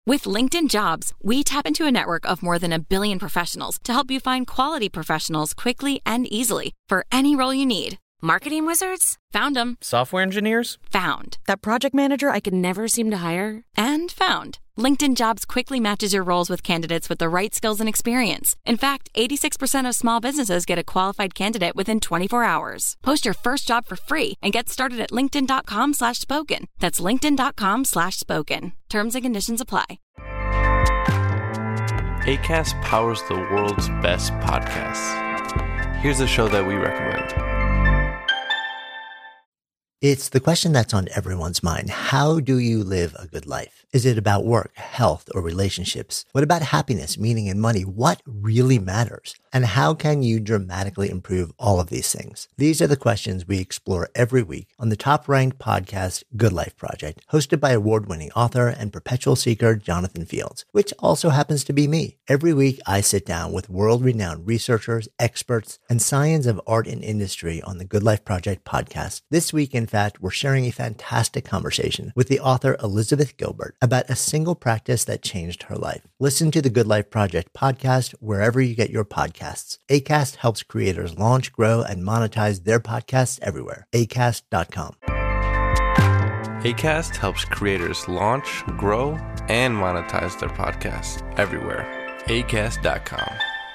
With LinkedIn Jobs, we tap into a network of more than 1 billion professionals to help you find quality professionals quickly and easily for any role you need. Marketing wizards? Found them. Software engineers? Found. That project manager I could never seem to hire? And found. LinkedIn Jobs quickly matches your roles with candidates with the right skills and experience. In fact, 86% of small businesses get a qualified candidate within 24 hours. Post your first job for free and get started at linkedin.com/spoken. That's linkedin.com/spoken. Terms and conditions apply. Acast powers the world's best podcasts. Here's a show that we recommend. It's the question that's on everyone's mind. How do you live a good life? Is it about work, health, or relationships? What about happiness, meaning, and money? What really matters? And how can you dramatically improve all of these things? These are the questions we explore every week on the top-ranked podcast, Good Life Project, hosted by award-winning author and perpetual seeker Jonathan Fields, which also happens to be me. Every week, I sit down with world-renowned researchers, experts, and science of art and industry on the Good Life Project podcast. This week, in fact, we're sharing a fantastic conversation with the author Elizabeth Gilbert about a single practice that changed her life. Listen to the Good Life Project podcast wherever you get your podcasts. Acast helps creators launch, grow, and monetize their podcasts everywhere. Acast.com. Acast helps creators launch, grow, and monetize their podcasts everywhere. Acast.com.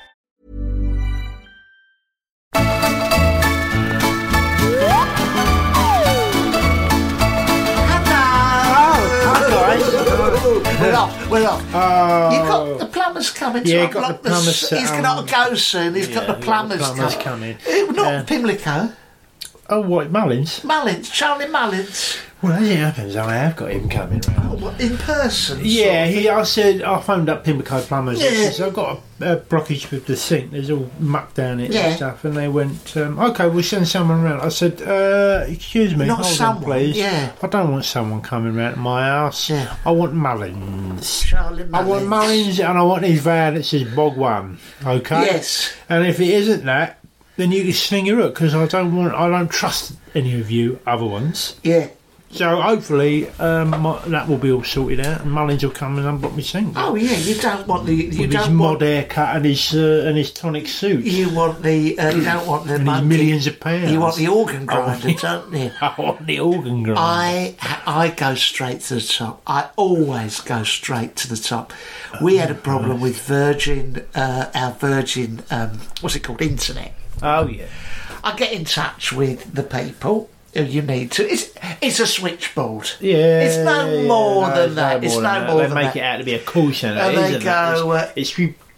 We're off. You've got the plumbers coming. Yeah, got the plumbers. He's got to go soon. He's got the plumbers coming. Not Pimlico. Oh, what, Mullins? Charlie Mullins. Well, as it happens, I have got him coming round. Oh, what, in person? Yeah, I phoned up Pimlico Plumbers. Yeah. I've got a blockage with the sink. There's all muck down it and stuff. And they went, OK, we'll send someone round. I said, excuse me, not hold someone, on, please. Yeah. I don't want someone coming round to my house. Yeah. I want Mullins. Charlie Mullins. I want Mullins, and I want his van that says Bog One. OK? Yes. And if it isn't that, then you can sling your hook, because I don't trust any of you other ones. Yeah. So hopefully that will be all sorted out, and Mullins will come and unblock my sink. Oh yeah, you don't want the his mod haircut and his tonic suit. You want the you don't want the and his millions of pounds. You want the organ grinder, don't you? I want the organ grinder. I go straight to the top. I always go straight to the top. We had a problem with Virgin, our Virgin, what's it called, internet. Oh yeah. I get in touch with the people. You need to. It's a switchboard. Yeah, it's no more than that. It's no more than that. They make it out to be a call centre, and isn't they go, it's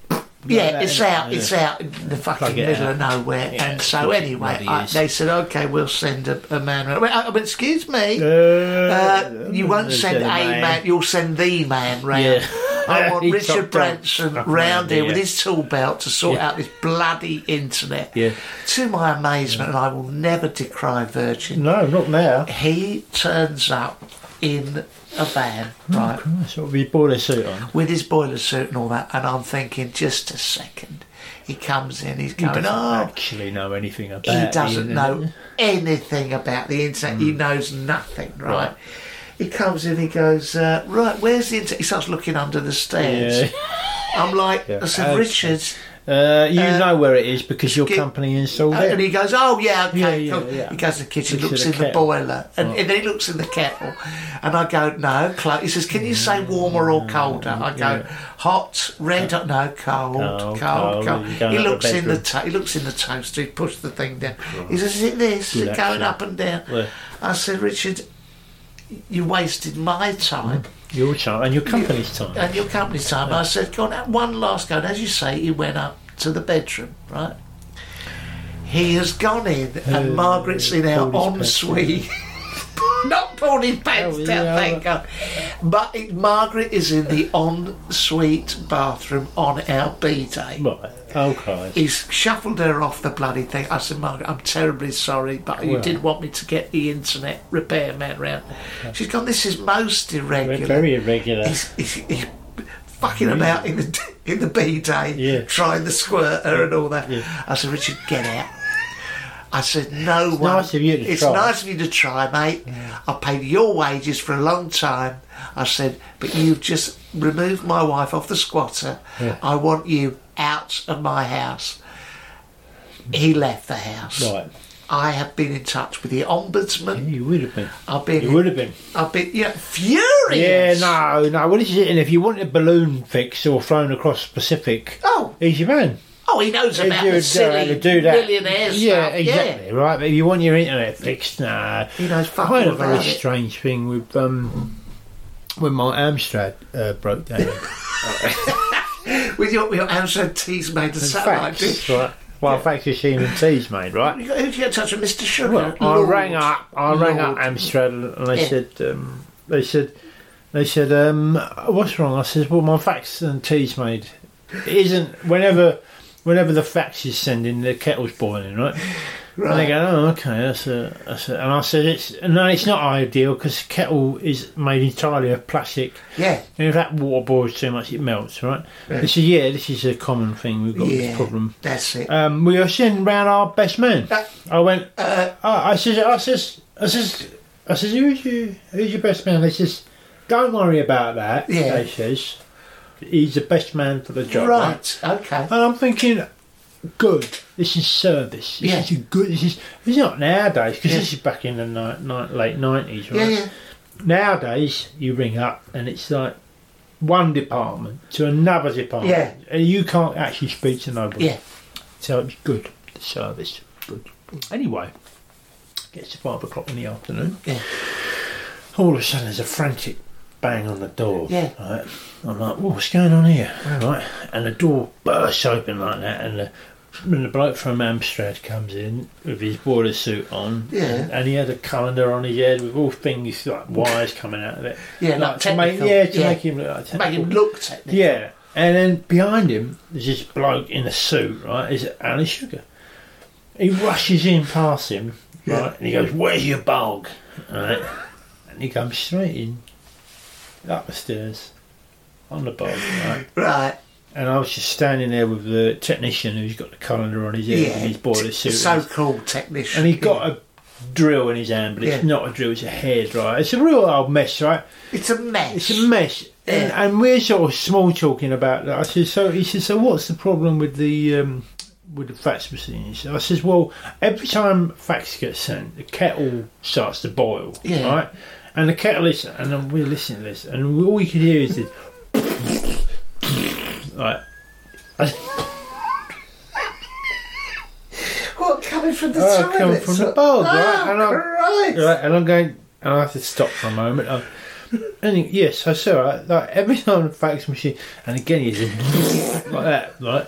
out in the fucking middle of nowhere. Yeah, and so anyway, they said, OK, we'll send a man round. But excuse me, you won't send a man, you'll send the man round. Yeah. I want Richard Branson round here with his tool belt to sort out this bloody internet. Yeah. To my amazement, and I will never decry Virgin. No, not now. He turns up in a van, right? Christ, with his boiler suit on. With his boiler suit and all that, and I'm thinking, just a second. He comes in, he's going, he doesn't actually know anything about it. He doesn't know anything about the internet. He knows nothing, right? He comes in, he goes, right, where's the internet? He starts looking under the stairs. Yeah. I'm like, I said, Richard... you know where it is because your company installed it. And he goes, oh, yeah, okay, cool. Yeah. He goes to the kitchen, looks in the boiler, and then he looks in the kettle. And I go, no, he says, can you say warmer or colder? I go, hot, red, no, cold. He looks in the toaster, he pushes the thing down. He says, is it this? Is it going up and down? Yeah. I said, Richard, you wasted my time. Your time and your company's time. And your company's time. Yeah. I said, go on, one last go. And as you say, he went up to the bedroom, right? He has gone in and Margaret's in our ensuite. Not pulled his pants down, thank God. But Margaret is in the ensuite bathroom on our B-day. Right. Okay. He's shuffled her off the bloody thing. I said, Margaret, I'm terribly sorry, but you did want me to get the internet repairman round. She's gone, this is most irregular. Very irregular. He's fucking about in the B-day, trying the squirter and all that. Yeah. I said, Richard, get out. I said, no it's one. Nice of you to it's try. nice of you to try, mate. Yeah. I've paid your wages for a long time. I said, but you've just removed my wife off the squatter. Yeah. I want you out of my house. He left the house. Right. I have been in touch with the ombudsman. Yeah, you would have been. I've been Yeah, furious. no. Well, this is it. And if you want a balloon fixed or flown across the Pacific, he's your man. Oh, he knows about the silly millionaires. Yeah, stuff. Exactly. Yeah. Right, but if you want your internet fixed, nah. He knows fucking I had a very strange thing with when my Amstrad broke down. with your Amstrad Tees made the satellite dish. Right. Well, fax machine and teas made, right? Who did you get in touch with, Mr. Sugar? Well, I rang up Amstrad and they said, what's wrong? I said, well, my fax and teas made. It isn't whenever the fax is sending, the kettle's boiling, right? Right. And they go, oh, okay, that's and I said, it's not ideal because the kettle is made entirely of plastic. Yeah. And if that water boils too much, it melts, right? They said, yeah, this is a common thing. We've got this problem. That's it. We are sending round our best man. I went. I says, who's your best man? They says, don't worry about that. Yeah. They says, he's the best man for the job. Right. Okay. And I'm thinking, good. This is service. This is good. It's not nowadays because this is back in the late 90s, right? Yeah. Nowadays, you ring up and it's like one department to another department, and you can't actually speak to nobody. Yeah. So it's good. The service, good. Anyway, gets to 5 o'clock in the afternoon. Yeah. All of a sudden, there's a frantic bang on the door. Yeah. Right? I'm like, what's going on here? Right? And the door bursts open like that, and the bloke from Amstrad comes in with his boiler suit on, and he had a calendar on his head with all things like wires coming out of it. Yeah, like technical. To make him look like technical. Make him look technical. Yeah. And then behind him, there's this bloke in a suit, right? Is Ali Sugar. He rushes in past him, right? And he goes, where's your bulg? Right? And he comes straight in, up the stairs, on the bulg, right? Right. And I was just standing there with the technician who's got the calendar on his head and his boiler suit. So-called technician. And he's got a drill in his hand, but it's not a drill, it's a hairdryer. It's a real old mess, right? It's a mess. It's a mess. Yeah. And we're sort of small talking about that. I said, he said, so what's the problem with the fax machine? I says, well, every time fax gets sent, the kettle starts to boil, right? And the kettle is, and we're listening to this, and all you could hear is this. Right. What, coming from the toilet? Coming from the bulb, right? And I'm going, and I have to stop for a moment. Yes, I saw it. Like every time the fax machine, and again he's like that, right?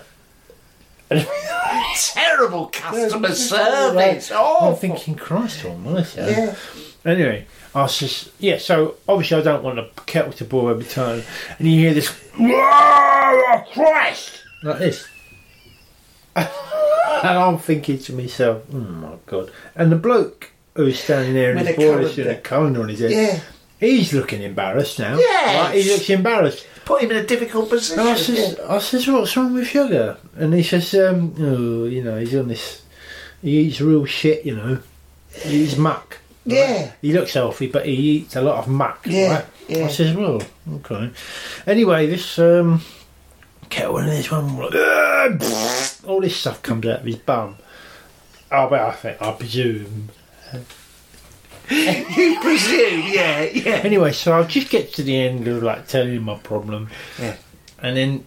Terrible customer service. Oh, I'm thinking, Christ almighty. Yeah. Anyway, I was just so obviously I don't want the kettle to boil every time, and you hear this, whoa, Christ, like this, and I'm thinking to myself, oh my God. And the bloke who's standing there in his boiler with a calendar on his head, he's looking embarrassed now. Yeah, right? He looks embarrassed. Put him in a difficult position. And I says, what's wrong with Sugar? And he says, he's on this. He eats real shit, He eats muck. Right? Yeah. He looks healthy, but he eats a lot of muck. Yeah. Right? Yeah. I says, well, okay. Anyway, this kettle and this one, all this stuff comes out of his bum. I presume. You presume, yeah. Anyway, so I'll just get to the end of telling him my problem. Yeah. And then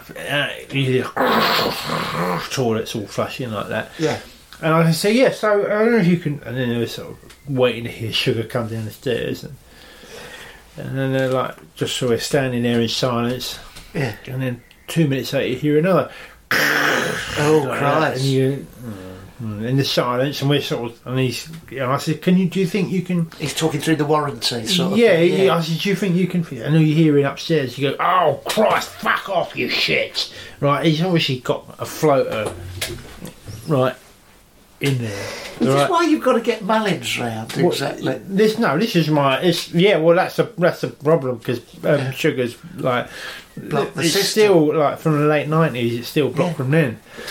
toilets all flushing like that. Yeah. And I say, so I don't know if you can. And then they were sort of waiting to hear Sugar come down the stairs. And then they're so we're standing there in silence. Yeah. And then 2 minutes later, you hear another. Oh, Christ. And you. In the silence, and we're sort of, and I said, do you think you can? He's talking through the warranty, sort of. Yeah. I said, do you think you can? I know you're hearing upstairs. You go, oh Christ, fuck off, you shit! Right, he's obviously got a floater, right, in there. This is why you've got to get Mullins round, exactly. This is my. Well, that's the problem because Sugar's blocked the it's system. still from the late 90s. It's still blocked from then.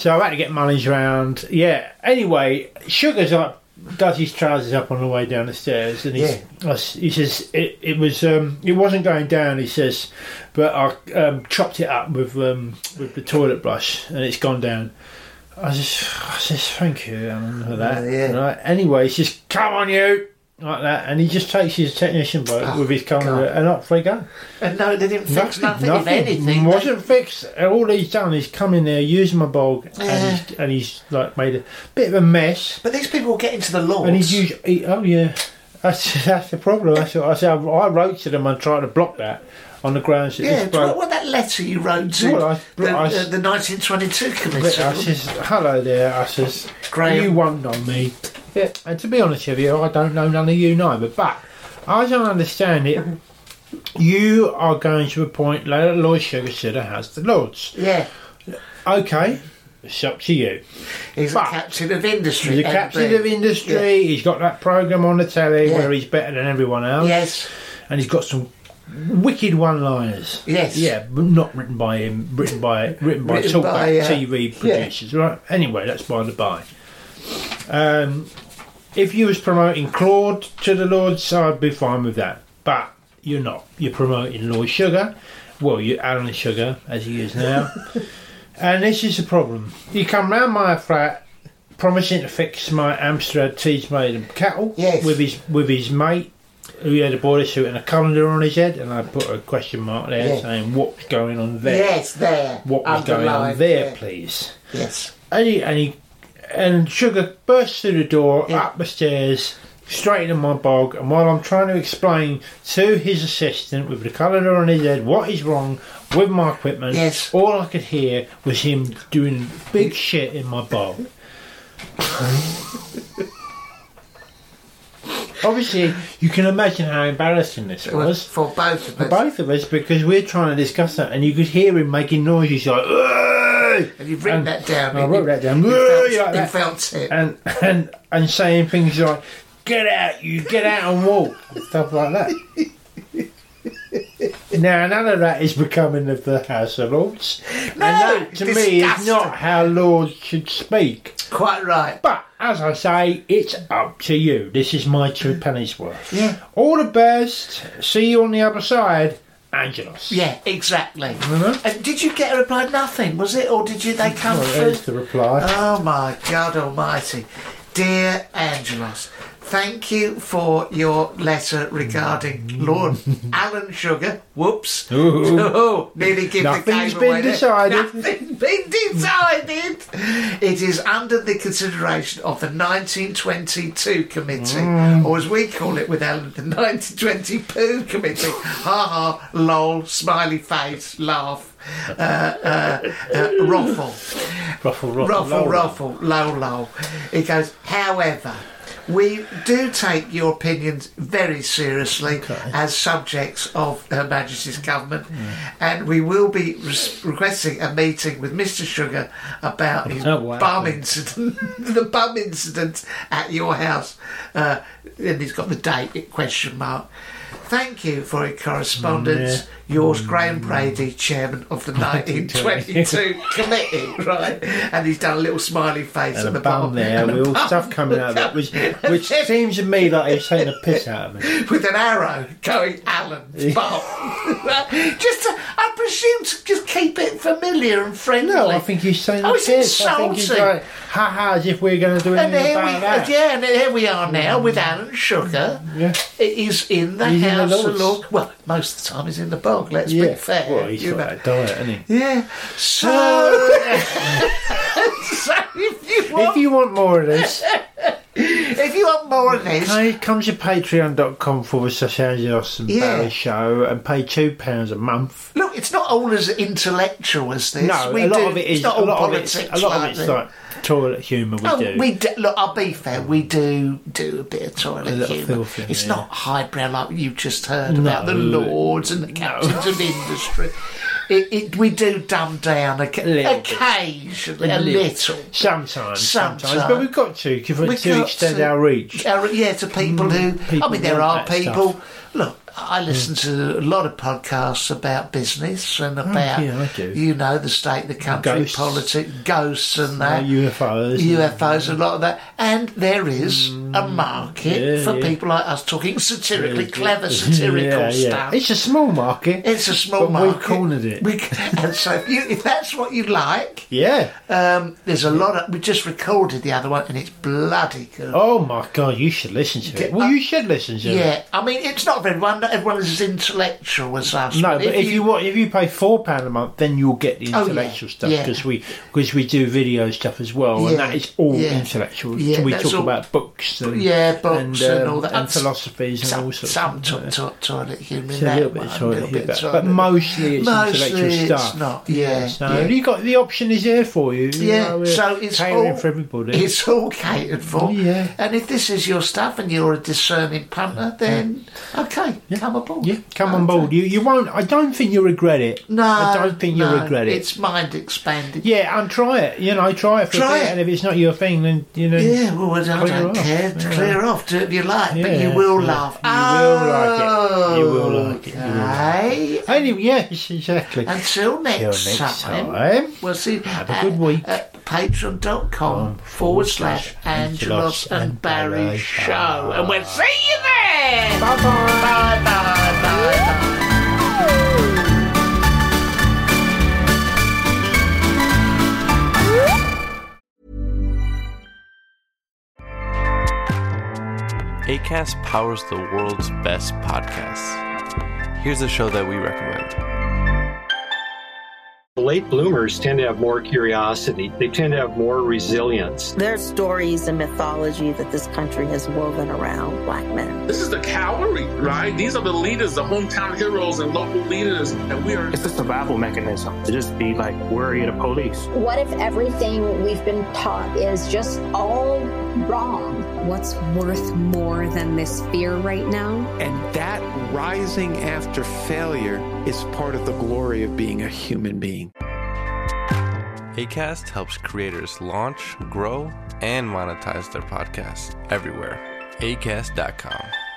So I had to get Mullins round. Yeah. Anyway, Sugar's like does his trousers up on the way down the stairs, and he says it wasn't going down. He says, but I chopped it up with the toilet brush, and it's gone down. I says thank you, Alan, for that. Right? Anyway, he says, come on, you. Like that, and he just takes his technician boat with his camera and up they go. And no, they didn't fix nothing. If anything, wasn't fixed. All he's done is come in there, using my bog, and he's like made a bit of a mess. But these people will get into the laws. And he's that's the problem. That's what I said. I wrote to them and tried to block that on the grounds that what that letter you wrote to the 1922 committee. I says, hello there. I says, Graham, you won't know me. Yeah. And to be honest with you, I don't know none of you neither. But I don't understand it. You are going to appoint Lloyd Sugar to the House of Lords. Yeah. Okay. It's up to you. He's a captain of industry. He's a captain of industry. Yeah. He's got that programme on the telly where he's better than everyone else. Yes. And he's got some wicked one-liners. Yes. Yeah, but not written by him. Written by talkback TV producers. Right. Anyway, that's by the by. If you was promoting Claude to the Lords, I'd be fine with that. But you're not. You're promoting Lloyd Sugar. Well, you're Alan Sugar, as he is now. And this is the problem. You come round my flat promising to fix my Amstrad Tees-Maiden kettle with his mate, who had a boiler suit and a colander on his head, and I put a question mark there saying, what's going on there? Yes, there. What was going on there, please? Yes. And Sugar bursts through the door, up the stairs, straight into my bog, and while I'm trying to explain to his assistant with the colander on his head what is wrong with my equipment, all I could hear was him doing big shit in my bog. Obviously, you can imagine how embarrassing this was. For both of us. For both of us, because we're trying to discuss that, and you could hear him making noises like, "Ugh!" And you've written that down. I wrote that down. You felt it. And saying things like, get out and walk, and stuff like that. Now, none of that is becoming of the House of Lords. No, and that, to me, is not how Lords should speak. Quite right. But, as I say, it's up to you. This is my 2 pennies worth. Yeah. All the best. See you on the other side. Angelos. Yeah, exactly. Mm-hmm. And did you get a reply? Nothing, was it? Or did they come through? There's the reply. Oh, my God almighty. Dear Angelos, thank you for your letter regarding Lord Alan Sugar. Whoops. Nearly give the game away. Nothing's been decided. It is under the consideration of the 1922 committee, or as we call it with Alan, the 1920 poo committee. Ha ha, lol, smiley face, laugh. Ruffle, low. It goes, however, we do take your opinions very seriously as subjects of Her Majesty's government, and we will be requesting a meeting with Mr. Sugar about his bum incident, the bum incident at your house. And he's got the date, question mark. Thank you for your correspondence. Yours, Graham Brady, chairman of the 1922 committee, right? And he's done a little smiley face and at the bottom there, with all stuff coming out of that, which seems to me like he's taking a piss out of me. With an arrow going Alan's bum. I presume to just keep it familiar and friendly. No, I think he's saying a piss. Insulting. I think he's like, ha, as if we're going to do anything about that. Yeah, and here we are now with Alan Sugar. Yeah. He's in the House of Lords. Well, most of the time he's in the bog. Let's be fair. Well, he's got that diet, hasn't he? Yeah. So if you want more of this, come to patreon.com/Angelos and Barry Show and pay £2 a month. Look, it's not all as intellectual as this. No, a lot of it is. A lot of it's like toilet humour. Look, I'll be fair. We do a bit of toilet humour. It's not highbrow like you just heard about the Lords and the captains of industry. We do dumb down occasionally, a little. Sometimes. But we've got to extend our reach. To people who... there are people... Look, I listen to a lot of podcasts about business and about, the state of the country, politics, ghosts and that. UFOs, a lot of that. And there is a market for people like us talking satirically, clever satirical stuff. It's a small market. It's a small market. We've cornered it. And so if that's what you like, there's a lot of... We just recorded the other one and it's bloody good. Oh my God, you should listen to it. Well, you should listen to it. Yeah, I mean, it's not for everyone. Not everyone is as intellectual as us. No, but if you pay £4 a month, then you'll get the intellectual stuff because we do video stuff as well, and that is all intellectual. Yeah, we talk about books and books and all that, and philosophies and all sorts. Some toilet humour, a little bit toilet humour, but mostly it's intellectual stuff. It's not. So you got the option is there for you. So it's catering for everybody. It's all catered for. Yeah, and if this is your stuff and you're a discerning punter, then come aboard. Yeah, come on board. You won't. I don't think you'll regret it. No, I don't think you'll regret it. It's mind expanding. Yeah, and try it. Try it for a bit, and if it's not your thing, then Yeah, well, I don't care. Clear off. Do it if you like, but you will laugh. You will like it. Okay. Anyway, yes, exactly. Until next time, we'll see. Have a good week. Patreon.com/Angelos and Barry Show, and we'll see you then. Bye bye. Acast powers the world's best podcasts. Here's a show that we recommend. Late bloomers tend to have more curiosity. They tend to have more resilience. There are stories and mythology that this country has woven around black men. This is the cavalry, right? These are the leaders, the hometown heroes and local leaders. And we are... It's a survival mechanism to just be like worried of police. What if everything we've been taught is just all wrong? What's worth more than this fear right now? And that rising after failure is part of the glory of being a human being. Acast helps creators launch, grow, and monetize their podcasts everywhere. Acast.com.